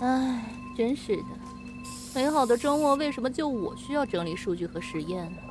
唉，真是的，美好的周末为什么就我需要整理数据和实验呢？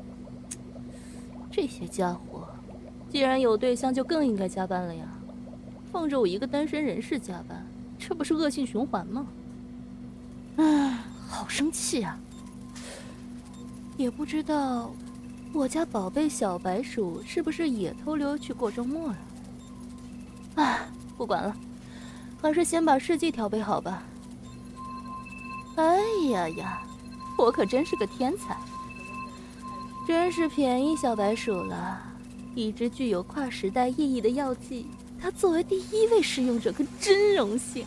这些家伙，既然有对象，就更应该加班了呀。放着我一个单身人士加班，这不是恶性循环吗？唉，好生气啊！也不知道我家宝贝小白鼠是不是也偷溜去过周末了。唉，不管了，还是先把试剂调配好吧。哎呀呀，我可真是个天才，真是便宜小白鼠了。一支具有跨时代意义的药剂，它作为第一位使用者可真荣幸。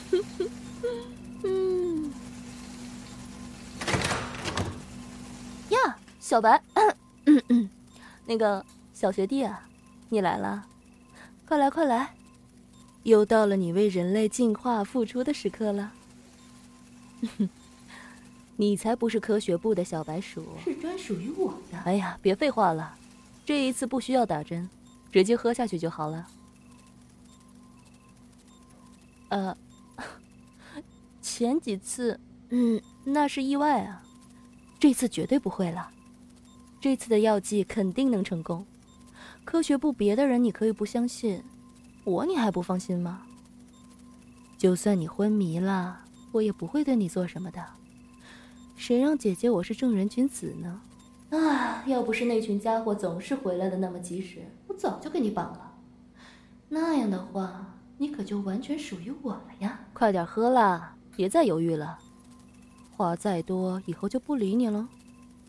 呀，小白，那个小学弟啊，你来了，快来快来，又到了你为人类进化付出的时刻了。你才不是科学部的小白鼠，是专属于我的。哎呀，别废话了，这一次不需要打针，直接喝下去就好了。前几次，那是意外啊，这次绝对不会了。这次的药剂肯定能成功。科学部别的人你可以不相信，我你还不放心吗？就算你昏迷了，我也不会对你做什么的。谁让姐姐我是正人君子呢？啊，要不是那群家伙总是回来的那么及时，我早就给你绑了。那样的话，你可就完全属于我了呀！快点喝啦，别再犹豫了。话再多，以后就不理你了。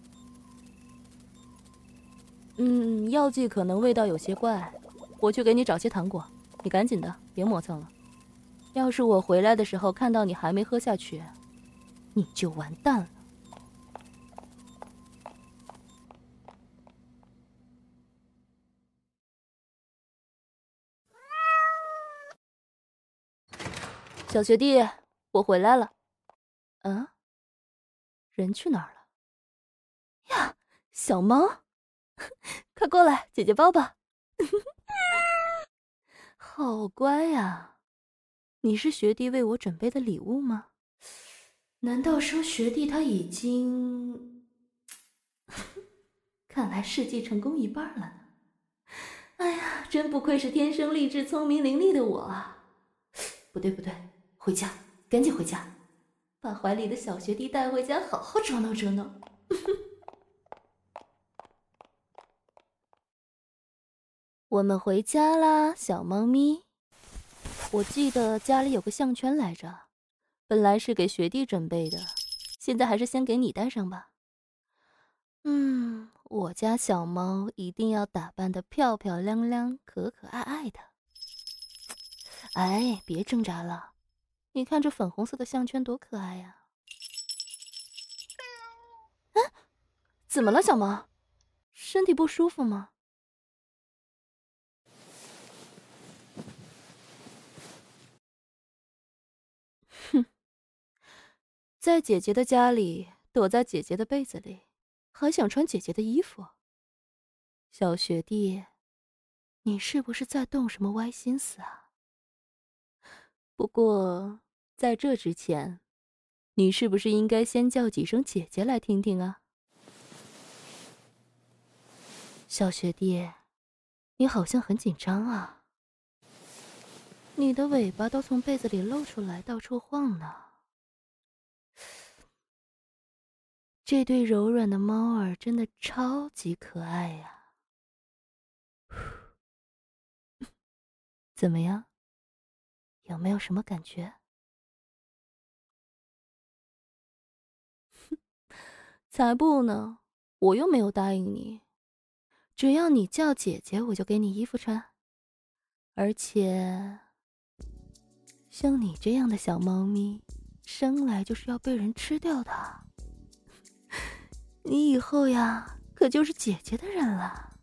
药剂可能味道有些怪，我去给你找些糖果，你赶紧的，别磨蹭了。要是我回来的时候看到你还没喝下去，你就完蛋了。小学弟，我回来了。人去哪儿了？呀，小猫，快过来，姐姐抱抱。好乖呀！你是学弟为我准备的礼物吗？难道说学弟他已经……看来试剂成功一半了呢。哎呀，真不愧是天生丽质、聪明伶俐的我啊！不对不对，回家，赶紧回家，把怀里的小学弟带回家，好好捉弄捉弄。我们回家啦，小猫咪。我记得家里有个项圈来着，本来是给学弟准备的，现在还是先给你戴上吧。我家小猫一定要打扮得漂漂亮亮、可可爱爱的。哎，别挣扎了，你看这粉红色的项圈多可爱呀！怎么了，小猫？身体不舒服吗？哼，在姐姐的家里，躲在姐姐的被子里，还想穿姐姐的衣服。小学弟，你是不是在动什么歪心思啊？不过，在这之前，你是不是应该先叫几声姐姐来听听啊？小学弟，你好像很紧张啊，你的尾巴都从被子里露出来，到处晃呢。这对柔软的猫耳真的超级可爱呀！怎么样？有没有什么感觉？才不呢，我又没有答应你。只要你叫姐姐，我就给你衣服穿。而且，像你这样的小猫咪，生来就是要被人吃掉的。你以后呀，可就是姐姐的人了。